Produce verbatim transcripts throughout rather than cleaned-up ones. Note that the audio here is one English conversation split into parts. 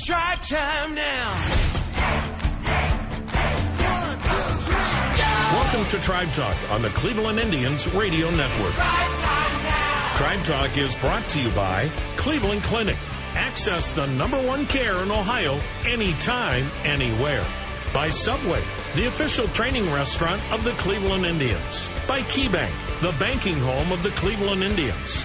It's drive time now. One, two, three, go! Welcome to Tribe Talk on the Cleveland Indians Radio Network. Drive time now. Tribe Talk is brought to you by Cleveland Clinic. Access the number one care in Ohio anytime, anywhere. By Subway, the official training restaurant of the Cleveland Indians. By KeyBank, the banking home of the Cleveland Indians.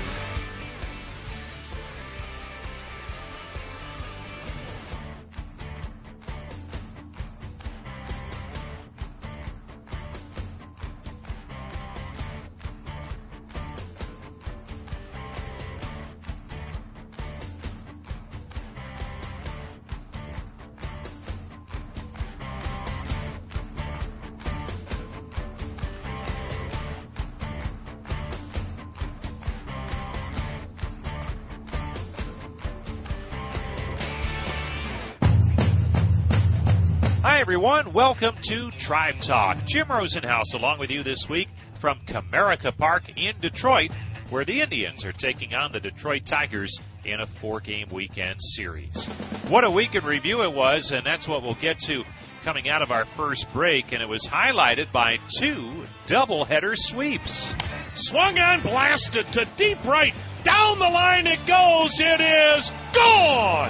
Hi, everyone. Welcome to Tribe Talk. Jim Rosenhaus along with you this week from Comerica Park in Detroit, where the Indians are taking on the Detroit Tigers in a four-game weekend series. What a week in review it was, and that's what we'll get to coming out of our first break, and it was highlighted by two doubleheader sweeps. Swung on, blasted to deep right. Down the line it goes. It is gone.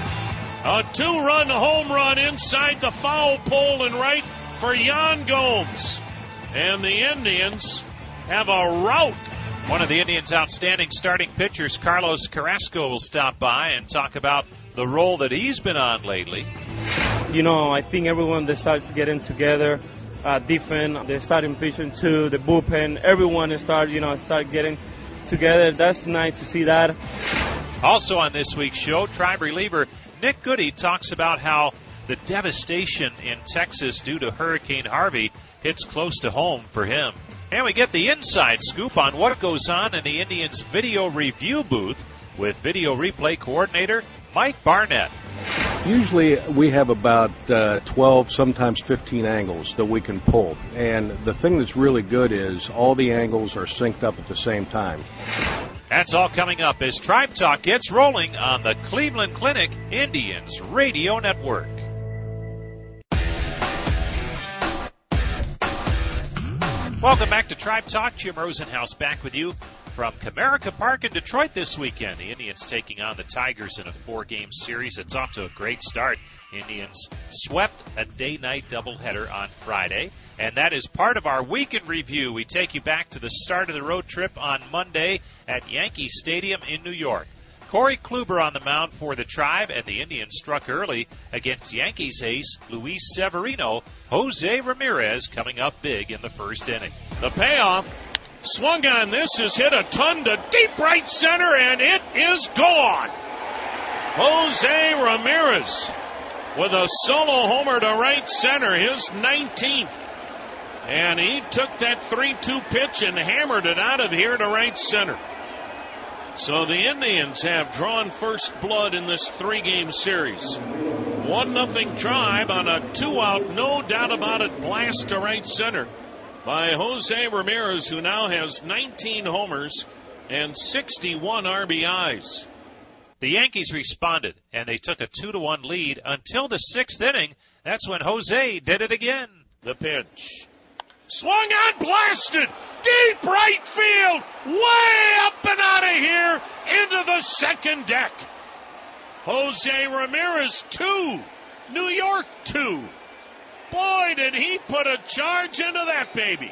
A two-run home run inside the foul pole and right for Yan Gomes. And the Indians have a rout. One of the Indians' outstanding starting pitchers, Carlos Carrasco, will stop by and talk about the role that he's been on lately. You know, I think everyone, they start getting together. Uh, defense, the starting pitching too, the bullpen, everyone start, you know, start getting together. That's nice to see that. Also on this week's show, Tribe reliever Nick Goody talks about how the devastation in Texas due to Hurricane Harvey hits close to home for him. And we get the inside scoop on what goes on in the Indians' video review booth with video replay coordinator Mike Barnett. Usually we have about uh, twelve, sometimes fifteen angles that we can pull. And the thing that's really good is all the angles are synced up at the same time. That's all coming up as Tribe Talk gets rolling on the Cleveland Clinic Indians Radio Network. Welcome back to Tribe Talk. Jim Rosenhaus back with you from Comerica Park in Detroit this weekend. The Indians taking on the Tigers in a four-game series. It's off to a great start. Indians swept a day-night doubleheader on Friday, and that is part of our week in review. We take you back to the start of the road trip on Monday at Yankee Stadium in New York. Corey Kluber on the mound for the Tribe, and the Indians struck early against Yankees ace Luis Severino. Jose Ramirez coming up big in the first inning. The payoff. Swung on, this is hit a ton to deep right center, and it is gone. Jose Ramirez with a solo homer to right center, his nineteenth. And he took that three two pitch and hammered it out of here to right center. So the Indians have drawn first blood in this three-game series. One nothing Tribe on a two-out, no doubt about it, blast to right center by Jose Ramirez, who now has nineteen homers and sixty-one R B Is. The Yankees responded, and they took a two to one lead until the sixth inning. That's when Jose did it again. The pitch. Swung on, blasted, deep right field, way up and out of here into the second deck. Jose Ramirez, two. New York, two. Boy, did he put a charge into that baby.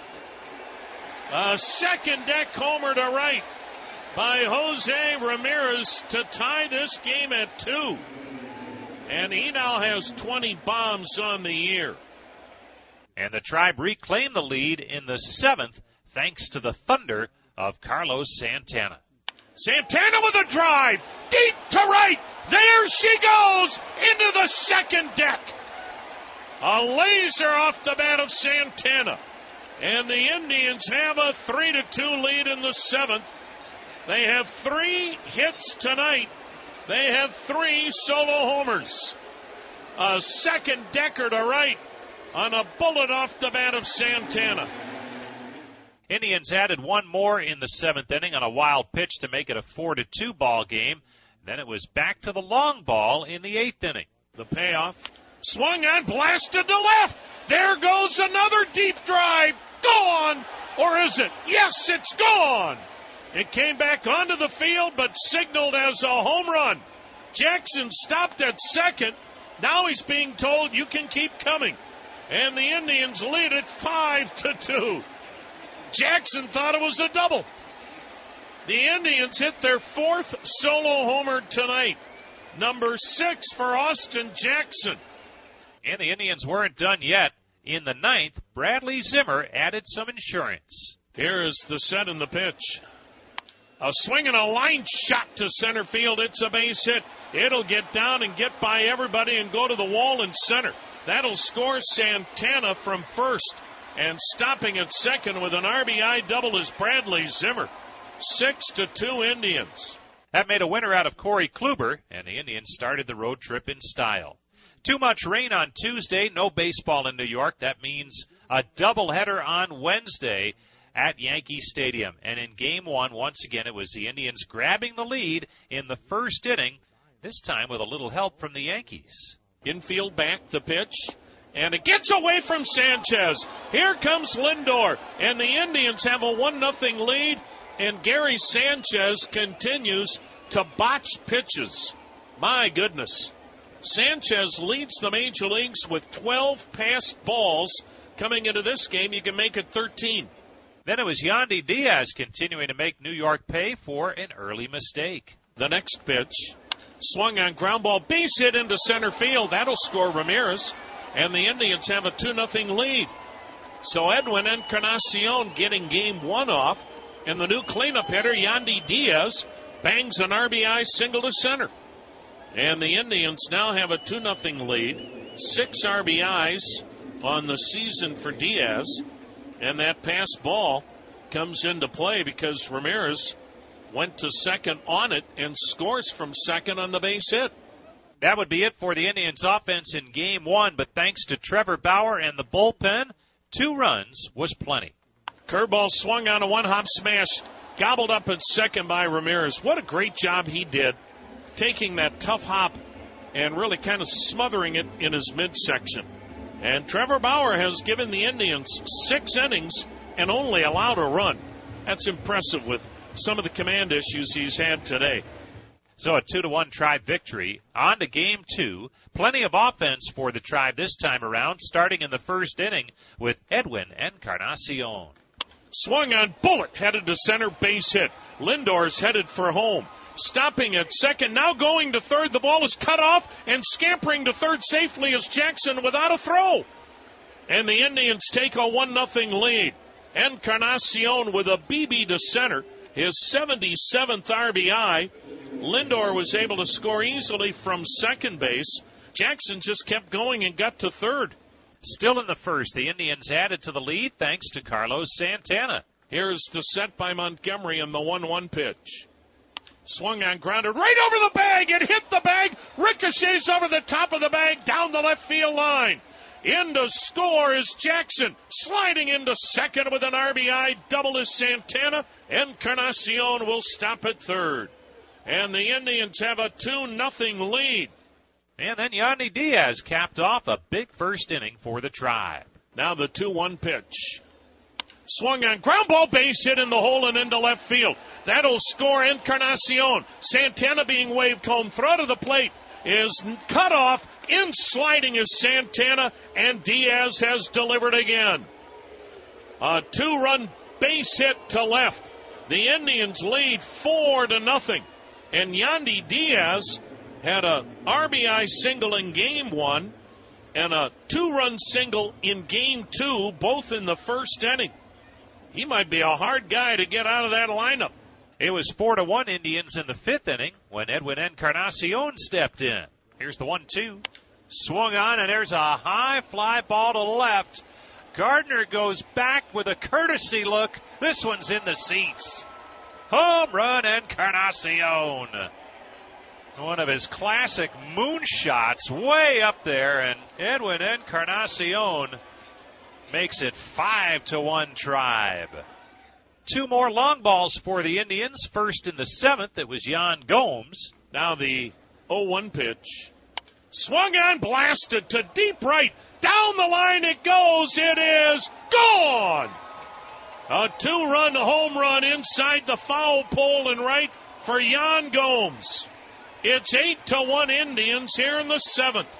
A second deck homer to right by Jose Ramirez to tie this game at two. And he now has twenty bombs on the year. And the Tribe reclaimed the lead in the seventh thanks to the thunder of Carlos Santana. Santana with a drive, deep to right. There she goes into the second deck. A laser off the bat of Santana. And the Indians have a three to two lead in the seventh. They have three hits tonight. They have three solo homers. A second decker to right on a bullet off the bat of Santana. Indians added one more in the seventh inning on a wild pitch to make it a four to two ball game. Then it was back to the long ball in the eighth inning. The payoff. Swung on, blasted to left. There goes another deep drive. Gone! Or is it? Yes, it's gone! It came back onto the field, but signaled as a home run. Jackson stopped at second. Now he's being told you can keep coming. And the Indians lead it five to two. Jackson thought it was a double. The Indians hit their fourth solo homer tonight. Number six for Austin Jackson. And the Indians weren't done yet. In the ninth, Bradley Zimmer added some insurance. Here is the set and the pitch. A swing and a line shot to center field. It's a base hit. It'll get down and get by everybody and go to the wall in center. That'll score Santana from first. And stopping at second with an R B I double is Bradley Zimmer. Six to two Indians. That made a winner out of Corey Kluber, and the Indians started the road trip in style. Too much rain on Tuesday, no baseball in New York. That means a doubleheader on Wednesday at Yankee Stadium. And in game one, once again, it was the Indians grabbing the lead in the first inning, this time with a little help from the Yankees. Infield back to pitch, and it gets away from Sanchez. Here comes Lindor, and the Indians have a one nothing lead, and Gary Sanchez continues to botch pitches. My goodness. Sanchez leads the major leagues with twelve passed balls. Coming into this game, you can make it thirteen. Then it was Yandy Diaz continuing to make New York pay for an early mistake. The next pitch, swung on ground ball, base hit into center field. That'll score Ramirez, and the Indians have a two nothing lead. So Edwin Encarnacion getting game one off, and the new cleanup hitter, Yandy Diaz, bangs an R B I single to center. And the Indians now have a two nothing lead. Six R B Is on the season for Diaz. And that pass ball comes into play because Ramirez went to second on it and scores from second on the base hit. That would be it for the Indians offense in game one, but thanks to Trevor Bauer and the bullpen, two runs was plenty. Curveball swung on a one-hop smash, gobbled up at second by Ramirez. What a great job he did, taking that tough hop and really kind of smothering it in his midsection. And Trevor Bauer has given the Indians six innings and only allowed a run. That's impressive with some of the command issues he's had today. So a two to one Tribe victory. On to game two. Plenty of offense for the Tribe this time around, starting in the first inning with Edwin Encarnacion. Swung on, bullet, headed to center, base hit. Lindor's headed for home. Stopping at second, now going to third. The ball is cut off, and scampering to third safely is Jackson without a throw. And the Indians take a one nothing lead. Encarnacion with a B B to center, his seventy-seventh R B I. Lindor was able to score easily from second base. Jackson just kept going and got to third. Still in the first, the Indians added to the lead thanks to Carlos Santana. Here's the set by Montgomery in the one one pitch. Swung on, grounded right over the bag. It hit the bag. Ricochets over the top of the bag down the left field line. In to score is Jackson. Sliding into second with an R B I double is Santana. Encarnacion will stop at third. And the Indians have a two nothing lead. And then Yandy Diaz capped off a big first inning for the Tribe. Now the two one pitch. Swung on, ground ball, base hit in the hole and into left field. That'll score Encarnacion. Santana being waved home. Throw to the plate is cut off. In sliding is Santana, and Diaz has delivered again. A two-run base hit to left. The Indians lead four to nothing. And Yandy Diaz had a R B I single in game one and a two-run single in game two, both in the first inning. He might be a hard guy to get out of that lineup. It was four to one Indians in the fifth inning when Edwin Encarnacion stepped in. Here's the one two. Swung on, and there's a high fly ball to left. Gardner goes back with a courtesy look. This one's in the seats. Home run, Encarnacion. One of his classic moonshots way up there, and Edwin Encarnacion makes it five to one Tribe. Two more long balls for the Indians. First in the seventh, it was Yan Gomes. Now the oh one pitch. Swung on, blasted to deep right. Down the line it goes. It is gone. A two-run home run inside the foul pole and right for Yan Gomes. It's eight to one Indians here in the seventh.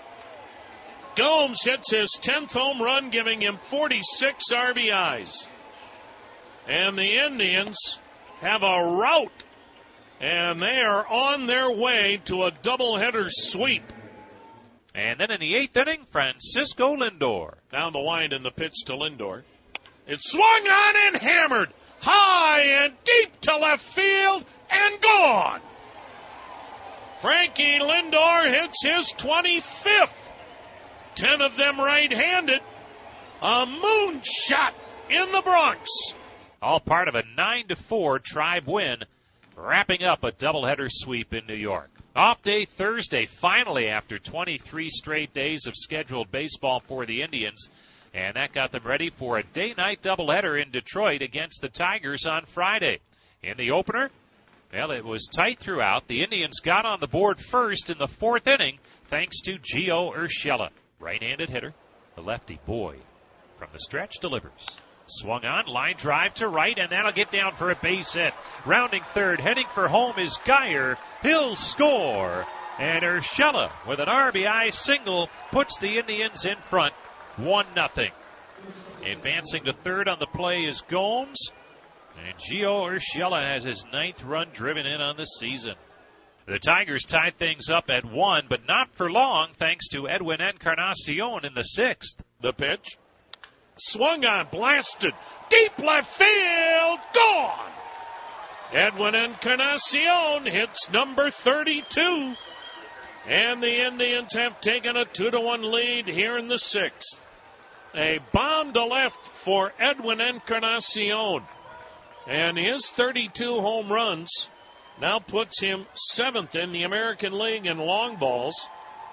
Gomes hits his tenth home run, giving him forty-six R B Is. And the Indians have a rout, and they are on their way to a doubleheader sweep. And then in the eighth inning, Francisco Lindor. Down the line in the pitch to Lindor. It's swung on and hammered high and deep to left field and gone. Frankie Lindor hits his twenty-fifth. Ten of them right-handed. A moonshot in the Bronx. All part of a nine to four Tribe win, wrapping up a doubleheader sweep in New York. Off day Thursday, finally, after twenty-three straight days of scheduled baseball for the Indians. And that got them ready for a day-night doubleheader in Detroit against the Tigers on Friday. In the opener, well, it was tight throughout. The Indians got on the board first in the fourth inning thanks to Gio Urshela. Right-handed hitter, the lefty Boyd from the stretch delivers. Swung on, line drive to right, and that'll get down for a base hit. Rounding third, heading for home is Geyer. He'll score. And Urshela, with an R B I single, puts the Indians in front, one nothing. Advancing to third on the play is Gomes. And Gio Urshela has his ninth run driven in on the season. The Tigers tied things up at one, but not for long, thanks to Edwin Encarnacion in the sixth. The pitch. Swung on, blasted, deep left field, gone. Edwin Encarnacion hits number thirty-two. And the Indians have taken a two to one lead here in the sixth. A bomb to left for Edwin Encarnacion. And his thirty-two home runs now puts him seventh in the American League in long balls.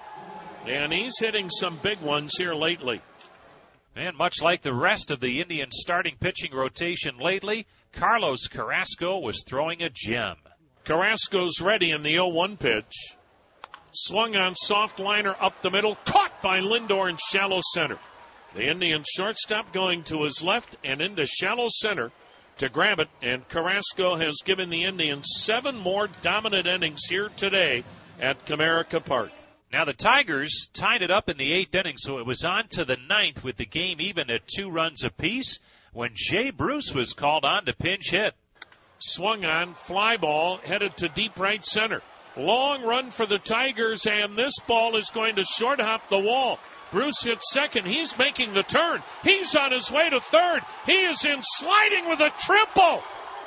And he's hitting some big ones here lately. And much like the rest of the Indians' starting pitching rotation lately, Carlos Carrasco was throwing a gem. Carrasco's ready in the oh one pitch. Swung on, soft liner up the middle, caught by Lindor in shallow center. The Indian shortstop going to his left and into shallow center to grab it, and Carrasco has given the Indians seven more dominant innings here today at Comerica Park. Now the Tigers tied it up in the eighth inning, so it was on to the ninth with the game even at two runs apiece when Jay Bruce was called on to pinch hit. Swung on, fly ball, headed to deep right center. Long run for the Tigers, and this ball is going to short hop the wall. Bruce hits second. He's making the turn. He's on his way to third. He is in sliding with a triple.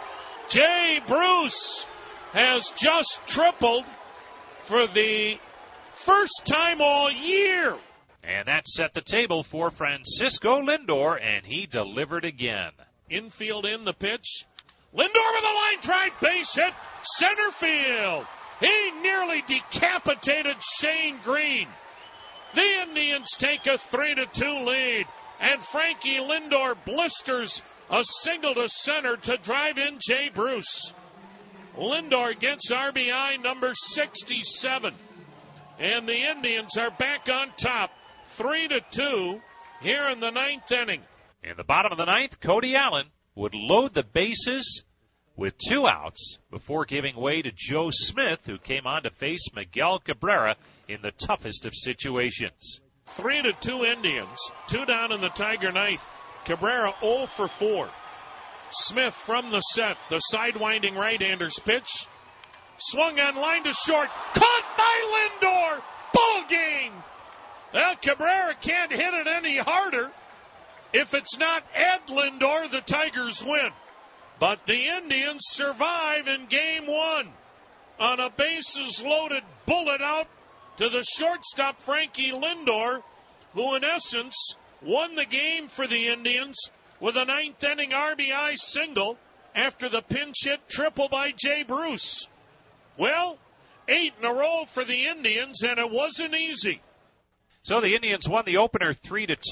Jay Bruce has just tripled for the first time all year. And that set the table for Francisco Lindor, and he delivered again. Infield in the pitch. Lindor with a line drive, base hit, center field. He nearly decapitated Shane Green. The Indians take a three to two lead, and Frankie Lindor blisters a single to center to drive in Jay Bruce. Lindor gets R B I number sixty-seven, and the Indians are back on top, three to two here in the ninth inning. In the bottom of the ninth, Cody Allen would load the bases with two outs before giving way to Joe Smith, who came on to face Miguel Cabrera in the toughest of situations. Three to two Indians, two down in the Tiger ninth. Cabrera oh for four. Smith from the set, the sidewinding right-hander's pitch. Swung on, line to short, caught by Lindor. Ball game. Well, Cabrera can't hit it any harder. If it's not Ed Lindor, the Tigers win. But the Indians survive in game one on a bases-loaded bullet out to the shortstop, Frankie Lindor, who in essence won the game for the Indians with a ninth-inning R B I single after the pinch hit triple by Jay Bruce. Well, eight in a row for the Indians, and it wasn't easy. So the Indians won the opener three to two.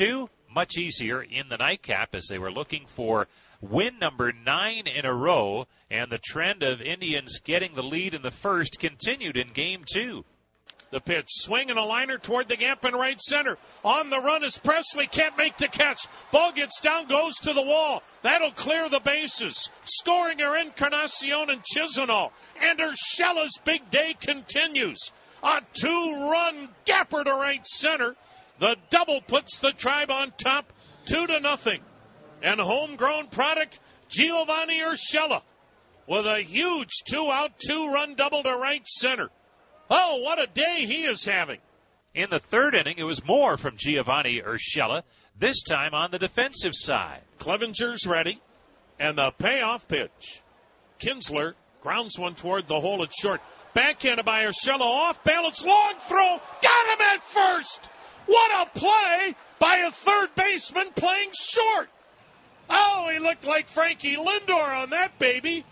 much easier in the nightcap as they were looking for win number nine in a row, and the trend of Indians getting the lead in the first continued in game two. The pitch, swing and a liner toward the gap in right center. On the run is Presley, can't make the catch. Ball gets down, goes to the wall. That'll clear the bases. Scoring are Encarnacion and Chisenhall. And Urshela's big day continues. A two-run gapper to right center. The double puts the Tribe on top, two to nothing. And homegrown product, Giovanni Urshela, with a huge two-out, two-run double to right center. Oh, what a day he is having. In the third inning, it was more from Giovanni Urshela, this time on the defensive side. Clevenger's ready, and the payoff pitch. Kinsler grounds one toward the hole at short. Backhanded by Urshela, off balance, long throw, got him at first. What a play by a third baseman playing short. Oh, he looked like Frankie Lindor on that baby.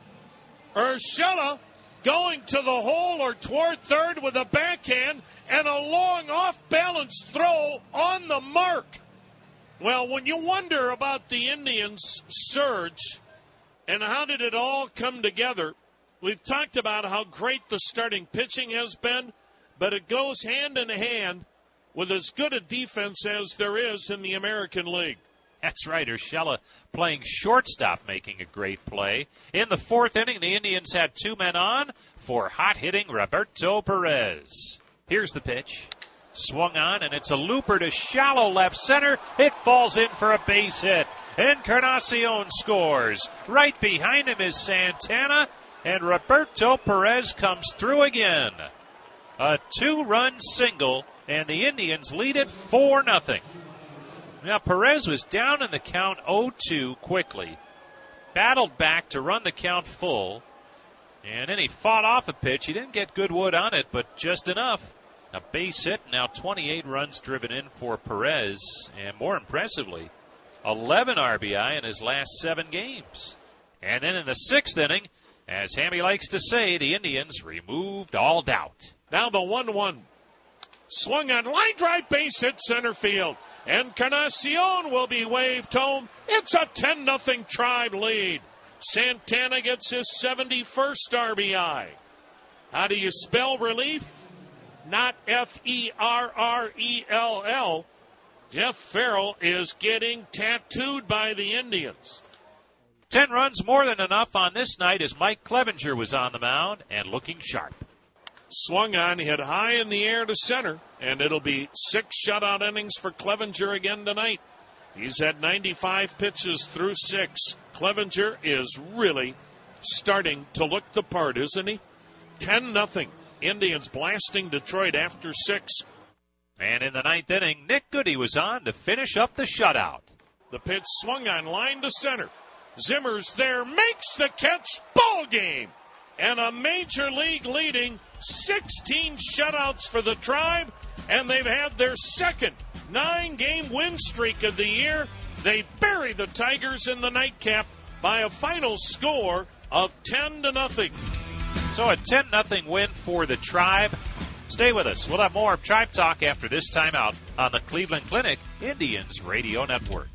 Urshela going to the hole or toward third with a backhand and a long off-balance throw on the mark. Well, when you wonder about the Indians' surge and how did it all come together, we've talked about how great the starting pitching has been, but it goes hand in hand with as good a defense as there is in the American League. That's right, Urshela playing shortstop, making a great play. In the fourth inning, the Indians had two men on for hot-hitting Roberto Perez. Here's the pitch. Swung on, and it's a looper to shallow left center. It falls in for a base hit. Encarnacion scores. Right behind him is Santana, and Roberto Perez comes through again. A two-run single, and the Indians lead it four nothing. Now, Perez was down in the count oh two quickly, battled back to run the count full, and then he fought off a pitch. He didn't get good wood on it, but just enough. A base hit, now twenty-eight runs driven in for Perez, and more impressively, eleven R B I in his last seven games. And then in the sixth inning, as Hammy likes to say, the Indians removed all doubt. Now the one one. Swung on, line drive, base hit center field. Encarnacion will be waved home. It's a ten nothing Tribe lead. Santana gets his seventy-first R B I. How do you spell relief? Not F E R R E L L. Jeff Farrell is getting tattooed by the Indians. Ten runs more than enough on this night as Mike Clevenger was on the mound and looking sharp. Swung on, hit high in the air to center, and it'll be six shutout innings for Clevenger again tonight. He's had ninety-five pitches through six. Clevenger is really starting to look the part, isn't he? ten nothing. Indians blasting Detroit after six. And in the ninth inning, Nick Goody was on to finish up the shutout. The pitch swung on, line to center. Zimmer's there, makes the catch, ball game. And a major league leading sixteen shutouts for the Tribe, and they've had their second nine-game win streak of the year. They bury the Tigers in the nightcap by a final score of ten to nothing. So a ten nothing win for the Tribe. Stay with us. We'll have more of Tribe Talk after this timeout on the Cleveland Clinic Indians Radio Network.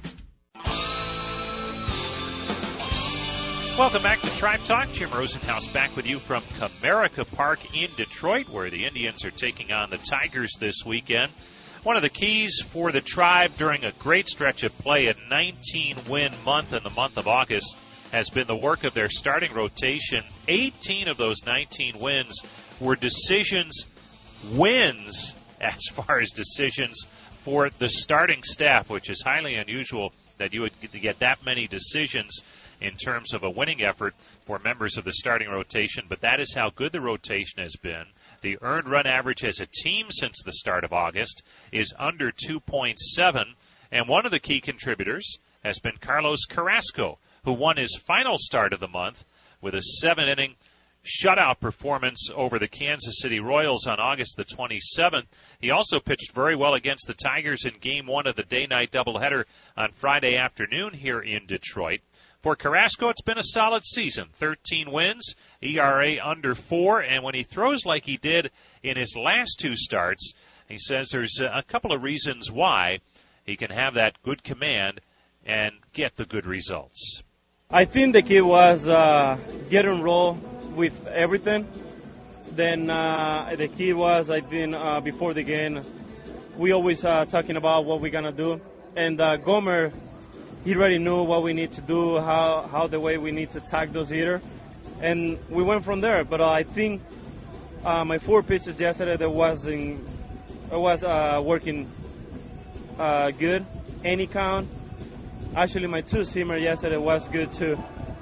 Welcome back to Tribe Talk. Jim Rosenhaus back with you from Comerica Park in Detroit, where the Indians are taking on the Tigers this weekend. One of the keys for the Tribe during a great stretch of play, a nineteen-win month in the month of August, has been the work of their starting rotation. eighteen of those nineteen wins were decisions, wins as far as decisions for the starting staff, which is highly unusual that you would get that many decisions in terms of a winning effort for members of the starting rotation, but that is how good the rotation has been. The earned run average as a team since the start of August is under two point seven, and one of the key contributors has been Carlos Carrasco, who won his final start of the month with a seven-inning shutout performance over the Kansas City Royals on August the twenty-seventh. He also pitched very well against the Tigers in Game one of the day-night doubleheader on Friday afternoon here in Detroit. For Carrasco, it's been a solid season. thirteen wins, E R A under four, and when he throws like he did in his last two starts, he says there's a couple of reasons why. he can have that good command and get the good results. I think the key was uh, getting roll with everything. Then uh, the key was, I think, uh, before the game, we always uh, talking about what we're gonna do. And uh, Gomer, he already knew what we need to do, how how the way we need to attack those hitters, and we went from there. But uh, I think uh, my four pitches yesterday that wasn't was uh, working uh, good, any count. Actually, my two-seamer yesterday was good too.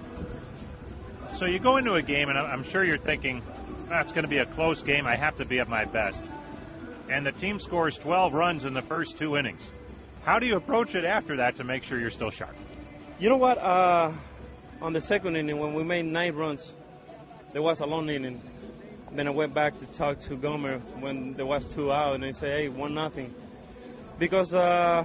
So you go into a game, and I'm sure you're thinking, oh, it's going to be a close game. I have to be at my best. And the team scores twelve runs in the first two innings. How do you approach it after that to make sure you're still sharp? You know what? Uh, on the second inning, when we made nine runs, there was a long inning. Then I went back to talk to Gomer when there was two out, and I said, hey, one nothing. Because uh,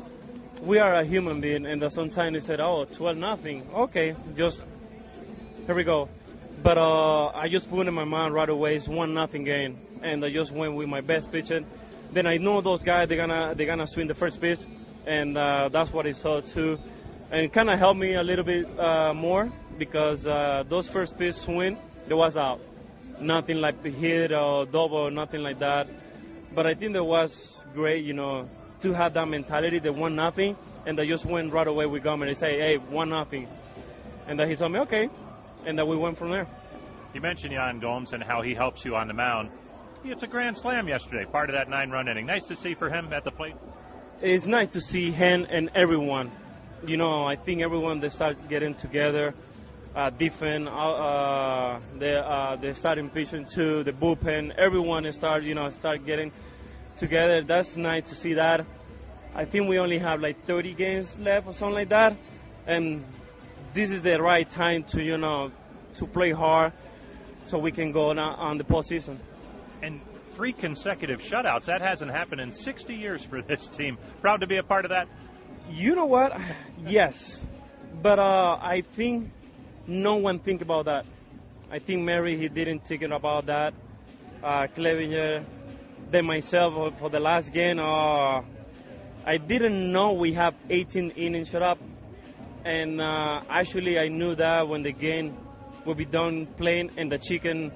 we are a human being, and sometimes they said, oh, twelve nothing. Okay, just here we go. But uh, I just put in my mind right away, it's one nothing game, and I just went with my best pitching. Then I know those guys, they're gonna they're gonna swing the first pitch, and uh, that's what I saw too, and it kind of helped me a little bit uh, more because uh, those first pitch swing, there was out, nothing like the hit or double, nothing like that. But I think that was great, you know, to have that mentality, the one nothing, and I just went right away with Gomer and say, hey, one nothing, and then he told me okay. And then we went from there. You mentioned Yan Gomes and how he helps you on the mound. He hits a grand slam yesterday, part of that nine-run inning. Nice to see for him at the plate. It's nice to see him and everyone. You know, I think everyone, they start getting together. Uh, defense, uh, the uh, the starting pitching too, the bullpen. Everyone start, you know, start getting together. That's nice to see that. I think we only have like thirty games left or something like that, and this is the right time to, you know, to play hard so we can go on, on the postseason. And three consecutive shutouts. That hasn't happened in sixty years for this team. Proud to be a part of that? You know what? Yes. But uh, I think no one think about that. I think Mary, he didn't think about that. Uh, Clevinger, then myself for the last game, uh, I didn't know we have eighteen innings shut up. And uh, actually, I knew that when the game will be done playing, and the chicken,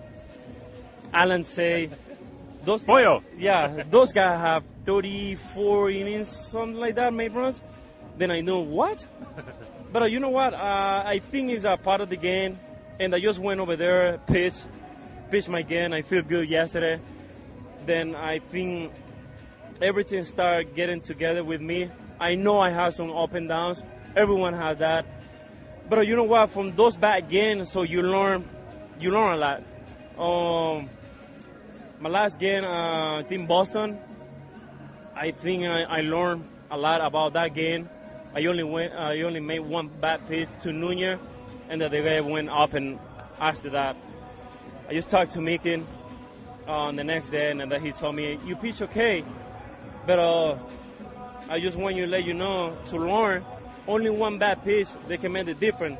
Alan say, those Boyo. yeah, those guys have thirty-four innings, something like that, made runs. Then I know what. But uh, you know what? Uh, I think it's a part of the game, and I just went over there, pitched, pitched my game. I feel good yesterday. Then I think everything started getting together with me. I know I have some up and downs. Everyone has that. But uh, you know what? From those bad games, so you learn, you learn a lot. Um, my last game, uh, in Boston, I think I, I learned a lot about that game. I only went, uh, I only made one bad pitch to Nunez, and the guy went off. And after that, I just talked to Mikin on the next day, and then he told me, "You pitch okay, but uh, I just want you to let you know to learn." Only one bad pitch, they can make the difference.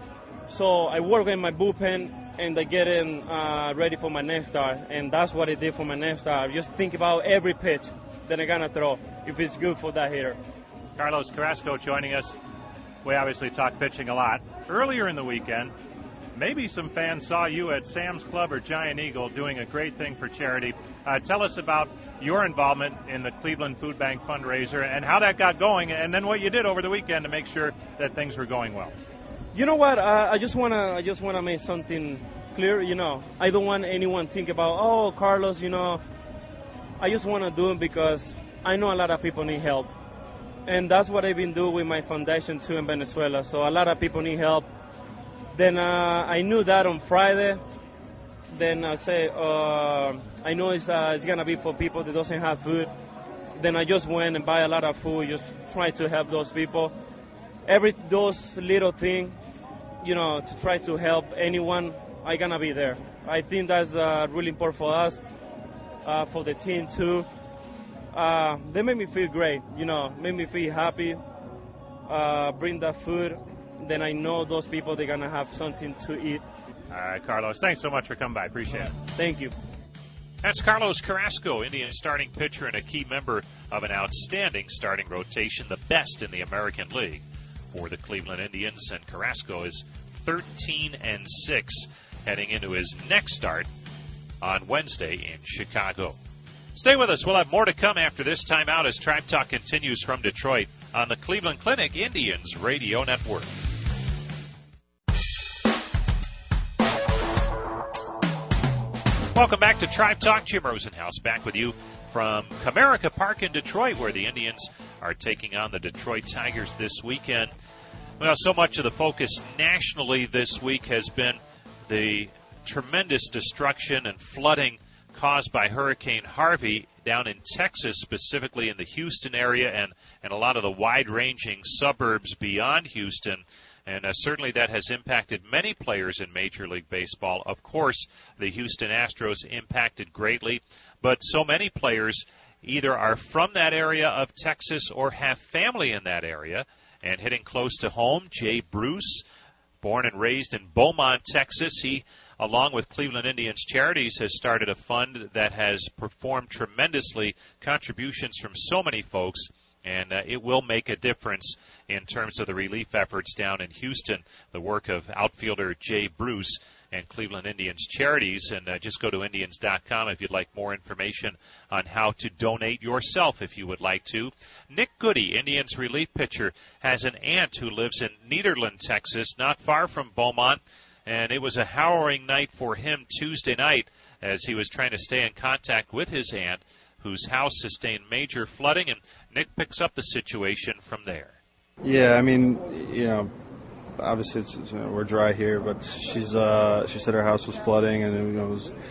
So I work in my bullpen, and I get in uh, ready for my next start. And that's what I did for my next start. Just think about every pitch that I'm going to throw, if it's good for that hitter. Carlos Carrasco joining us. We obviously talk pitching a lot. Earlier in the weekend, maybe some fans saw you at Sam's Club or Giant Eagle doing a great thing for charity. Uh, tell us about your involvement in the Cleveland Food Bank fundraiser and how that got going, and then what you did over the weekend to make sure that things were going well. You know what? Uh, I just wanna, I just wanna make something clear. You know, I don't want anyone to think about, oh, Carlos. You know, I just wanna do it because I know a lot of people need help, and that's what I've been doing with my foundation too in Venezuela. So a lot of people need help. Then uh, I knew that on Friday. Then I say, uh, I know it's, uh, it's going to be for people that doesn't have food. Then I just went and buy a lot of food, just try to help those people. Every, those little things, you know, to try to help anyone, I'm going to be there. I think that's uh, really important for us, uh, for the team too. Uh, they make me feel great, you know, make me feel happy, uh, bring that food. Then I know those people, they're going to have something to eat. All right, Carlos, thanks so much for coming by. Appreciate it. Thank you. That's Carlos Carrasco, Indian starting pitcher and a key member of an outstanding starting rotation, the best in the American League for the Cleveland Indians. And Carrasco is thirteen and six heading into his next start on Wednesday in Chicago. Stay with us. We'll have more to come after this timeout as Tribe Talk continues from Detroit on the Cleveland Clinic Indians Radio Network. Welcome back to Tribe Talk. Jim Rosenhaus back with you from Comerica Park in Detroit, where the Indians are taking on the Detroit Tigers this weekend. Well, so much of the focus nationally this week has been the tremendous destruction and flooding caused by Hurricane Harvey down in Texas, specifically in the Houston area and, and a lot of the wide-ranging suburbs beyond Houston. And uh, certainly that has impacted many players in Major League Baseball. Of course, the Houston Astros impacted greatly, but so many players either are from that area of Texas or have family in that area. And hitting close to home, Jay Bruce, born and raised in Beaumont, Texas, he, along with Cleveland Indians Charities, has started a fund that has performed tremendously, contributions from so many folks, and uh, it will make a difference in terms of the relief efforts down in Houston, the work of outfielder Jay Bruce and Cleveland Indians Charities. And uh, just go to Indians dot com if you'd like more information on how to donate yourself if you would like to. Nick Goody, Indians relief pitcher, has an aunt who lives in Nederland, Texas, not far from Beaumont, and it was a harrowing night for him Tuesday night as he was trying to stay in contact with his aunt, whose house sustained major flooding, and Nick picks up the situation from there. Yeah, I mean, you know, obviously it's, you know, we're dry here, but she's uh, she said her house was flooding, and you know, it was.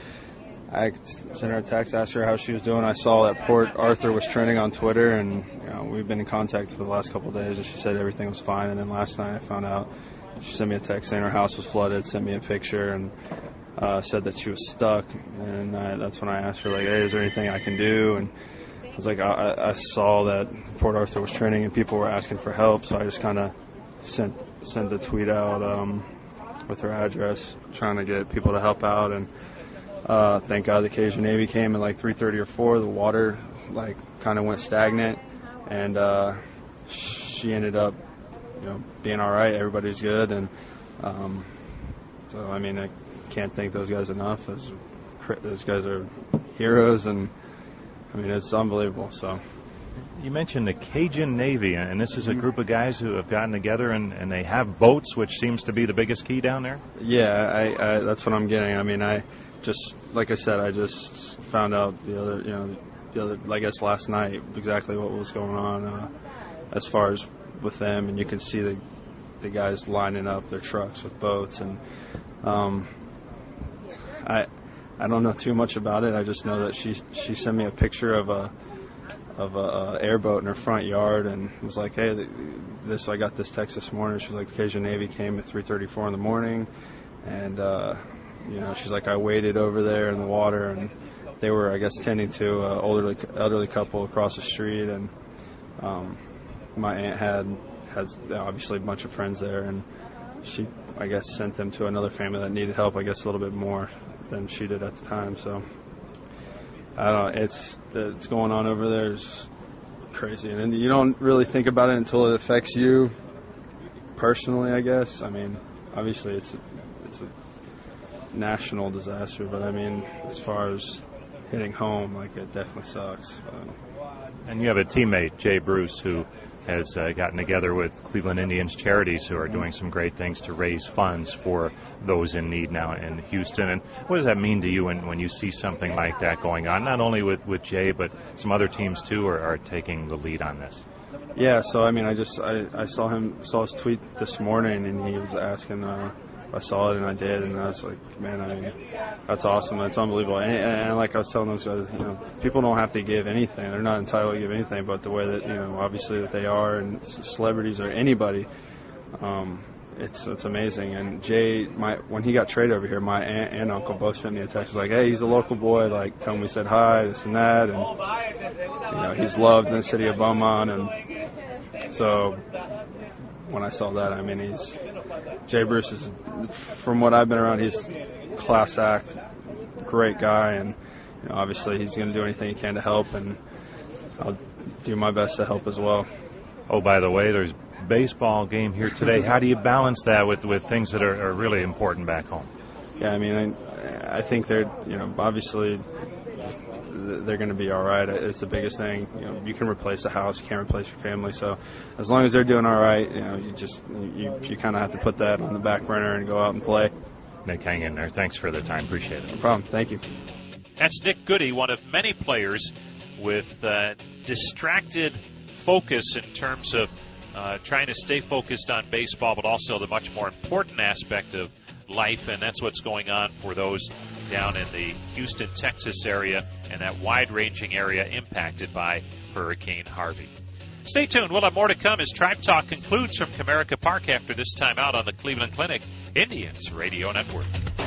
I sent her a text, asked her how she was doing. I saw that Port Arthur was trending on Twitter, and you know, we've been in contact for the last couple of days, and she said everything was fine. And then last night I found out she sent me a text saying her house was flooded, sent me a picture, and uh, said that she was stuck. And I, that's when I asked her, like, hey, is there anything I can do? And I was like, I, I saw that Port Arthur was trending and people were asking for help, so I just kind of sent sent the tweet out um, with her address, trying to get people to help out. And uh, thank God the Cajun Navy came at like three thirty or four. The water like kind of went stagnant, and uh, she ended up, you know, being all right. Everybody's good, and um, so I mean, I can't thank those guys enough. Those, those guys are heroes, and I mean, it's unbelievable. So. You mentioned the Cajun Navy, and this is a group of guys who have gotten together, and, and they have boats, which seems to be the biggest key down there. Yeah, I, I, that's what I'm getting. I mean, I just, like I said, I just found out the other, you know, the other, I guess last night, exactly what was going on uh, as far as with them, and you can see the the guys lining up their trucks with boats, and um, I I don't know too much about it. I just know that she she sent me a picture of a. of a, a airboat in her front yard, and was like, hey, this I got this text this morning. She was like, the Cajun Navy came at three thirty-four in the morning, and uh, you know, she's like, I waited over there in the water, and they were, I guess, tending to an elderly elderly couple across the street, and um, my aunt had has obviously a bunch of friends there, and she, I guess, sent them to another family that needed help, I guess, a little bit more than she did at the time. So I don't know, it's it's going on over there is crazy, and you don't really think about it until it affects you personally, I guess. I mean, obviously it's a, it's a national disaster, but I mean, as far as hitting home, like, it definitely sucks. Um, and you have a teammate, Jay Bruce, who has uh, gotten together with Cleveland Indians Charities, who are doing some great things to raise funds for those in need now in Houston. And what does that mean to you when, when you see something like that going on, not only with, with Jay, but some other teams, too, are, are taking the lead on this? Yeah, so, I mean, I just I, I saw him, saw his tweet this morning, and he was asking uh, if I saw it, and I did, and I was like, man, I mean, that's awesome. That's unbelievable. And, and like I was telling those guys, you know, people don't have to give anything. They're not entitled to give anything, but the way that, you know, obviously that they are, and celebrities or anybody, um, it's it's amazing. And Jay, my when he got traded over here, my aunt and uncle both sent me a text. Like, hey, he's a local boy. Like, tell him we said hi, this and that. And, you know, he's loved in the city of Beaumont. And so when I saw that, I mean, he's Jay Bruce is, from what I've been around, he's class act, great guy, and you know, obviously he's going to do anything he can to help, and I'll do my best to help as well. Oh, by the way, there's baseball game here today. How do you balance that with, with things that are, are really important back home? Yeah, I mean, I, I think they're, you know, obviously they're going to be all right. It's the biggest thing. You know, you can replace a house, you can't replace your family. So as long as they're doing all right, you know, you just you you kind of have to put that on the back burner and go out and play. Nick, hang in there. Thanks for the time. Appreciate it. No problem. Thank you. That's Nick Goody, one of many players with uh, distracted focus in terms of uh, trying to stay focused on baseball, but also the much more important aspect of life, and that's what's going on for those down in the Houston, Texas area and that wide-ranging area impacted by Hurricane Harvey. Stay tuned. We'll have more to come as Tribe Talk concludes from Comerica Park after this time out on the Cleveland Clinic Indians Radio Network.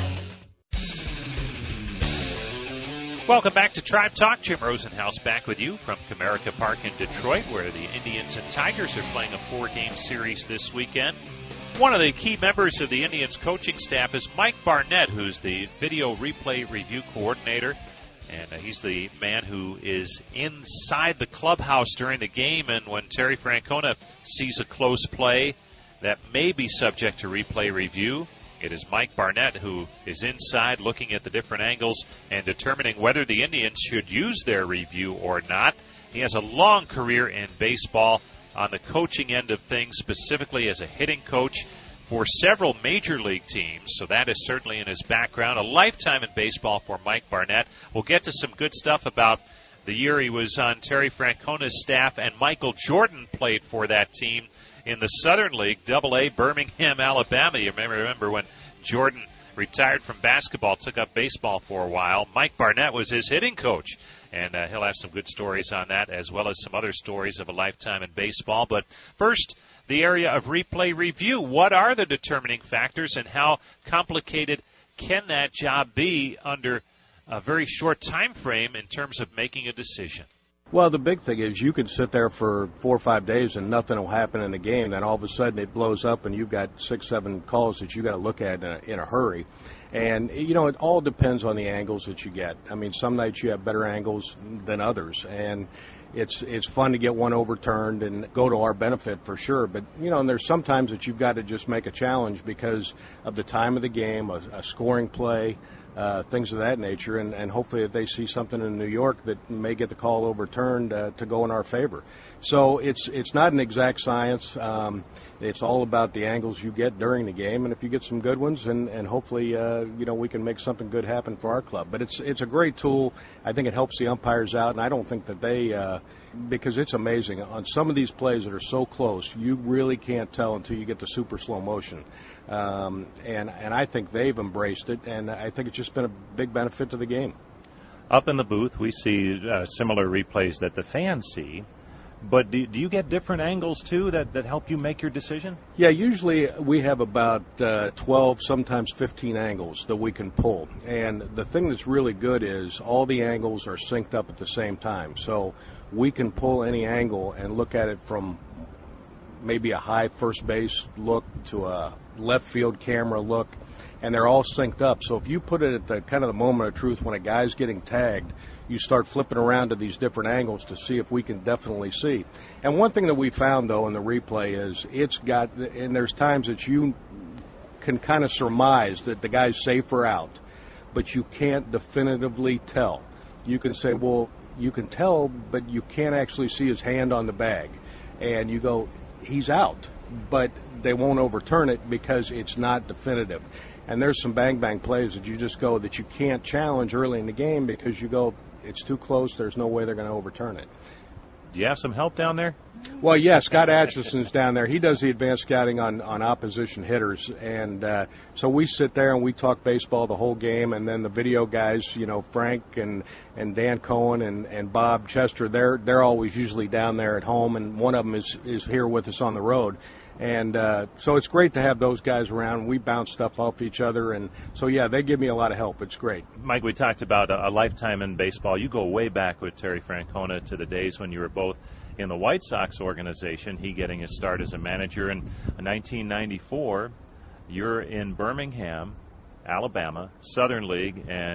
Welcome back to Tribe Talk. Jim Rosenhaus back with you from Comerica Park in Detroit, where the Indians and Tigers are playing a four-game series this weekend. One of the key members of the Indians coaching staff is Mike Barnett, who's the video replay review coordinator. And uh, he's the man who is inside the clubhouse during the game. And when Terry Francona sees a close play that may be subject to replay review, it is Mike Barnett who is inside looking at the different angles and determining whether the Indians should use their review or not. He has a long career in baseball on the coaching end of things, specifically as a hitting coach for several major league teams. So that is certainly in his background. A lifetime in baseball for Mike Barnett. We'll get to some good stuff about the year he was on Terry Francona's staff, and Michael Jordan played for that team in the Southern League, Double A, Birmingham, Alabama. You may remember when Jordan retired from basketball, took up baseball for a while. Mike Barnett was his hitting coach, and uh, he'll have some good stories on that, as well as some other stories of a lifetime in baseball. But first, the area of replay review. What are the determining factors, and how complicated can that job be under a very short time frame in terms of making a decision? Well, the big thing is you can sit there for four or five days and nothing will happen in the game. Then all of a sudden it blows up and you've got six, seven calls that you got to look at in a, in a hurry. And, you know, it all depends on the angles that you get. I mean, some nights you have better angles than others. And it's it's fun to get one overturned and go to our benefit for sure. But, you know, and there's sometimes that you've got to just make a challenge because of the time of the game, a, a scoring play, uh, things of that nature. And, and hopefully if they see something in New York that may get the call overturned uh, to go in our favor. So it's it's not an exact science. Um, it's all about the angles you get during the game. And if you get some good ones, and, and hopefully, uh, you know, we can make something good happen for our club. But it's it's a great tool. I think it helps the umpires out. And I don't think that they, uh, because it's amazing. On some of these plays that are so close, you really can't tell until you get the super slow motion. Um, and, and I think they've embraced it. And I think it's just been a big benefit to the game. Up in the booth, we see uh, similar replays that the fans see. But do, do you get different angles, too, that, that help you make your decision? Yeah, usually we have about uh, twelve, sometimes fifteen angles that we can pull. And the thing that's really good is all the angles are synced up at the same time. So we can pull any angle and look at it from maybe a high first base look to a left field camera look, and they're all synced up. So if you put it at the kind of the moment of truth when a guy's getting tagged, you start flipping around to these different angles to see if we can definitely see. And one thing that we found, though, in the replay is it's got, and there's times that you can kind of surmise that the guy's safe or out, but you can't definitively tell. You can say, well, you can tell, but you can't actually see his hand on the bag. And you go, he's out, but they won't overturn it because it's not definitive. And there's some bang-bang plays that you just go that you can't challenge early in the game because you go, it's too close, there's no way they're going to overturn it. Do you have some help down there? Well, yeah, Scott Atchison's down there. He does the advanced scouting on, on opposition hitters. And uh, so we sit there and we talk baseball the whole game. And then the video guys, you know, Frank and, and Dan Cohen and, and Bob Chester, they're they're always usually down there at home. And one of them is, is here with us on the road. And uh, so it's great to have those guys around. We bounce stuff off each other. And so, yeah, they give me a lot of help. It's great. Mike, we talked about a, a lifetime in baseball. You go way back with Terry Francona to the days when you were both in the White Sox organization, he getting his start as a manager. In nineteen ninety-four, you're in Birmingham, Alabama, Southern League, and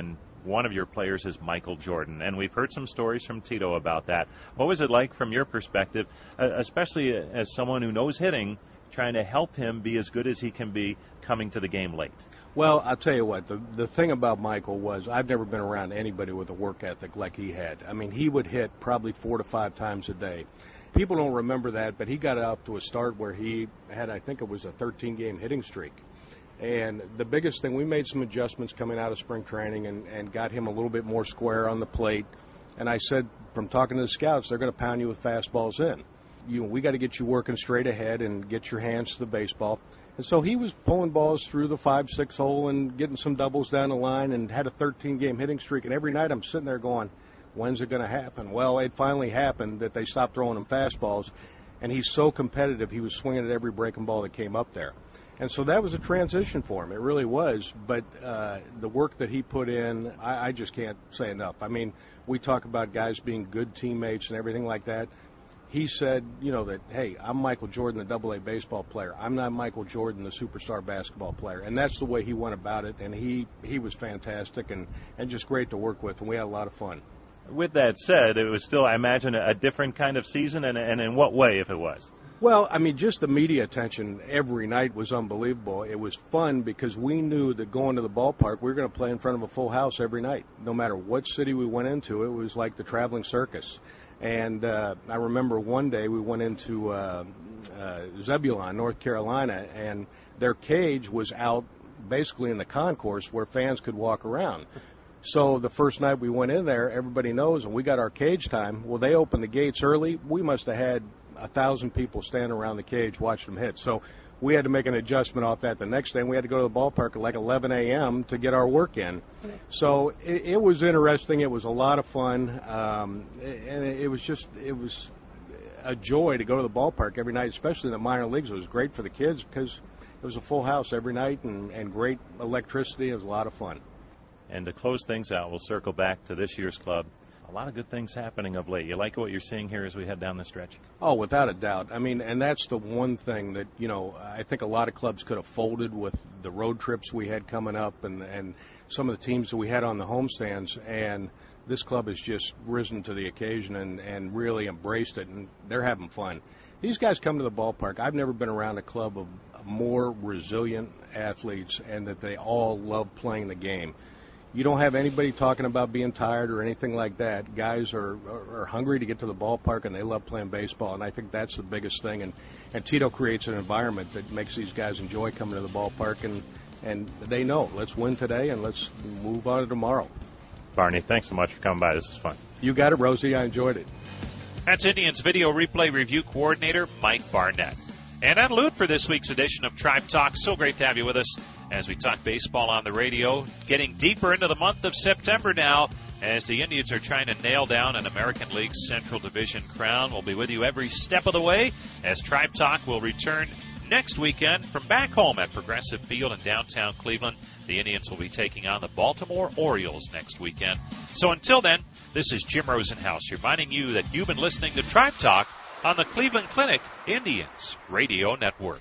one of your players is Michael Jordan, and we've heard some stories from Tito about that. What was it like from your perspective, uh, especially as someone who knows hitting, trying to help him be as good as he can be coming to the game late? Well, I'll tell you what, the, the thing about Michael was I've never been around anybody with a work ethic like he had. I mean, he would hit probably four to five times a day. People don't remember that, but he got up to a start where he had, I think it was a thirteen-game hitting streak. And the biggest thing, we made some adjustments coming out of spring training and, and got him a little bit more square on the plate. And I said, from talking to the scouts, they're going to pound you with fastballs in. You, we got to get you working straight ahead and get your hands to the baseball. And so he was pulling balls through the five six hole and getting some doubles down the line and had a thirteen-game hitting streak. And every night I'm sitting there going, when's it going to happen? Well, it finally happened that they stopped throwing him fastballs. And he's so competitive, he was swinging at every breaking ball that came up there. And so that was a transition for him. It really was. But uh, the work that he put in, I, I just can't say enough. I mean, we talk about guys being good teammates and everything like that. He said, you know, that, hey, I'm Michael Jordan, the double A baseball player. I'm not Michael Jordan, the superstar basketball player. And that's the way he went about it. And he, he was fantastic and, and just great to work with. And we had a lot of fun. With that said, it was still, I imagine, a different kind of season. And, and in what way, if it was? Well, I mean, just the media attention every night was unbelievable. It was fun because we knew that going to the ballpark, we were going to play in front of a full house every night. No matter what city we went into, it was like the traveling circus. And uh, I remember one day we went into uh, uh, Zebulon, North Carolina, and their cage was out basically in the concourse where fans could walk around. So the first night we went in there, everybody knows, and we got our cage time. Well, they opened the gates early. We must have had a thousand people standing around the cage watching them hit. So we had to make an adjustment off that the next day. And we had to go to the ballpark at like eleven a.m. to get our work in. So it, it was interesting. It was a lot of fun. Um, and it, it was just, it was a joy to go to the ballpark every night, especially in the minor leagues. It was great for the kids because it was a full house every night and, and great electricity. It was a lot of fun. And to close things out, we'll circle back to this year's club. A lot of good things happening of late. You like what you're seeing here as we head down the stretch? Oh, without a doubt. I mean, and that's the one thing that, you know, I think a lot of clubs could have folded with the road trips we had coming up and, and some of the teams that we had on the homestands. And this club has just risen to the occasion and, and really embraced it, and they're having fun. These guys come to the ballpark. I've never been around a club of more resilient athletes and that they all love playing the game. You don't have anybody talking about being tired or anything like that. Guys are, are, are hungry to get to the ballpark, and they love playing baseball, and I think that's the biggest thing. And, and Tito creates an environment that makes these guys enjoy coming to the ballpark, and, and they know, let's win today and let's move on to tomorrow. Barney, thanks so much for coming by. This is fun. You got it, Rosie. I enjoyed it. That's Indians Video Replay Review Coordinator Mike Barnett. And that'll do it for this week's edition of Tribe Talk. So great to have you with us as we talk baseball on the radio. Getting deeper into the month of September now as the Indians are trying to nail down an American League Central Division crown. We'll be with you every step of the way as Tribe Talk will return next weekend from back home at Progressive Field in downtown Cleveland. The Indians will be taking on the Baltimore Orioles next weekend. So until then, this is Jim Rosenhaus reminding you that you've been listening to Tribe Talk on the Cleveland Clinic Indians Radio Network.